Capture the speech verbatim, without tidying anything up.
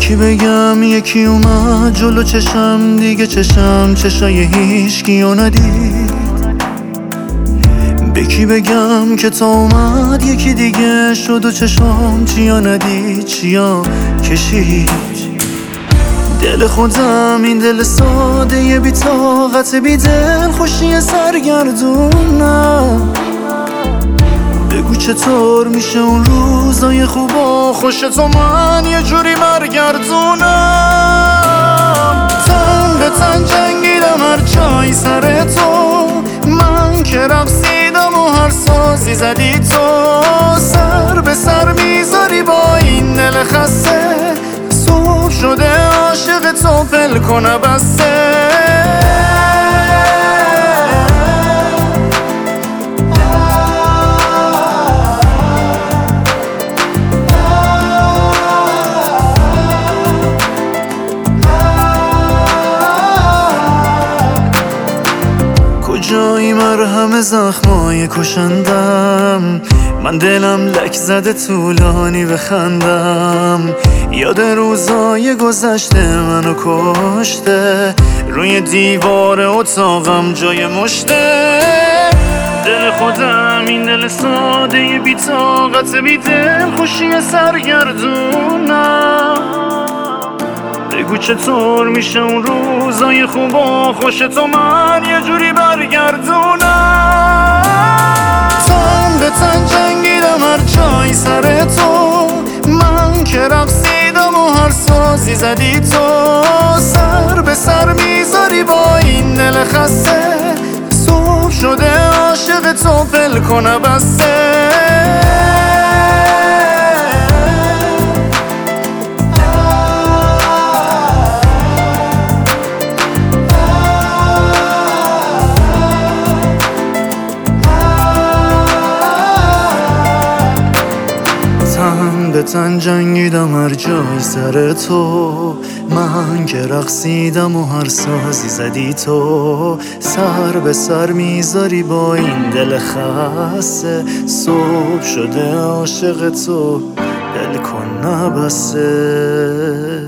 کی بگم یکی اومد جلو چشم، دیگه چشم چشای هیچکیو ندید. به کی بگم که تا اومد یکی دیگه شد و چشم چیا ندید چیا کشید. دل خودم این دل ساده یه بی طاقت بی دل خوشی سرگردونم. بگو چطور میشه اون روزای خوبا خوش تو من یه جوری برگردونم. تن به تن جنگیدم هر جایی سر تو، من که رقصیدم و هر سازی زدی تو. سر به سر میذاری با این دل خسته، صبح شده عاشق تو ول کنه بسته. کجایی مرهم زخمای کشندم، من دلم لک زده طولانی بخندم. یاد روزای گذشته منو کشته، روی دیوار اتاقم جای مشته. دل خودم این دل ساده بی طاقت بی دل خوشی سرگردونم. بگو چطور میشه اون روزای خوبا خوش تو من یه جوری برگردونم. تن به تن جنگیدم هر جایی سر تو، من که رقصیدم و هر سازی زدی تو. سر به سر میذاری با این دل خسته، صبح شده عاشق تو ول کنه بسته. تن به تن جنگیدم هر جای سر تو، من که رقصیدم و هر سازی زدی تو. سر به سر میذاری با این دل خسته، صبح شده عاشق تو ول کن نبسته.